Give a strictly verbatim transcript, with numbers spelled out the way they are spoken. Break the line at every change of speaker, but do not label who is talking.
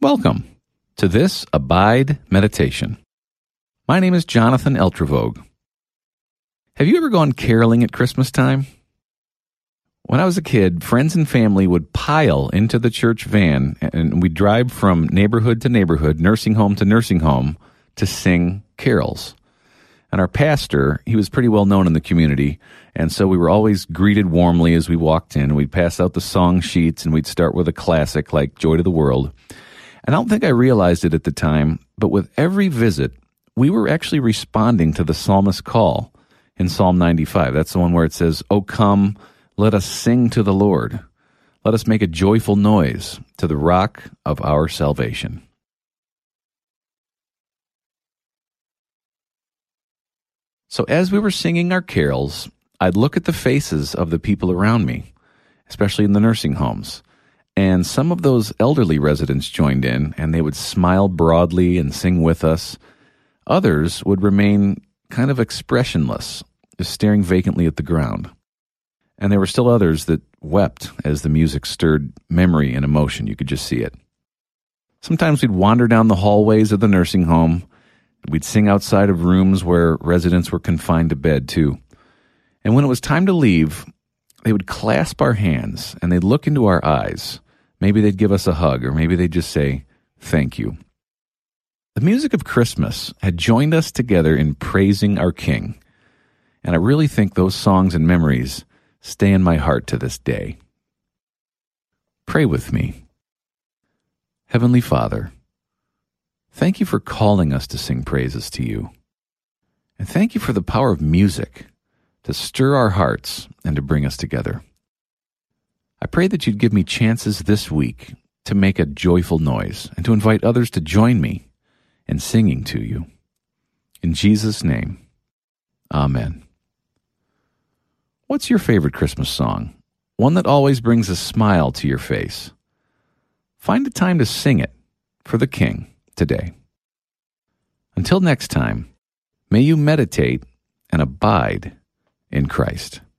Welcome to this Abide Meditation. My name is Jonathan Eltravogue. Have you ever gone caroling at Christmas time? When I was a kid, friends and family would pile into the church van, and we'd drive from neighborhood to neighborhood, nursing home to nursing home, to sing carols. And our pastor, he was pretty well known in the community, and so we were always greeted warmly as we walked in. We'd pass out the song sheets, and we'd start with a classic like Joy to the World. And I don't think I realized it at the time, but with every visit, we were actually responding to the psalmist's call in Psalm ninety-five. That's the one where it says, "O come, let us sing to the Lord. Let us make a joyful noise to the rock of our salvation." So as we were singing our carols, I'd look at the faces of the people around me, especially in the nursing homes. And some of those elderly residents joined in, and they would smile broadly and sing with us. Others would remain kind of expressionless, just staring vacantly at the ground. And there were still others that wept as the music stirred memory and emotion. You could just see it. Sometimes we'd wander down the hallways of the nursing home. We'd sing outside of rooms where residents were confined to bed, too. And when it was time to leave, they would clasp our hands, and they'd look into our eyes. Maybe they'd give us a hug, or maybe they'd just say, "Thank you." The music of Christmas had joined us together in praising our King. And I really think those songs and memories stay in my heart to this day. Pray with me. Heavenly Father, thank you for calling us to sing praises to you. And thank you for the power of music to stir our hearts and to bring us together. I pray that you'd give me chances this week to make a joyful noise and to invite others to join me in singing to you. In Jesus' name, amen. What's your favorite Christmas song? One that always brings a smile to your face. Find a time to sing it for the King today. Until next time, may you meditate and abide in Christ.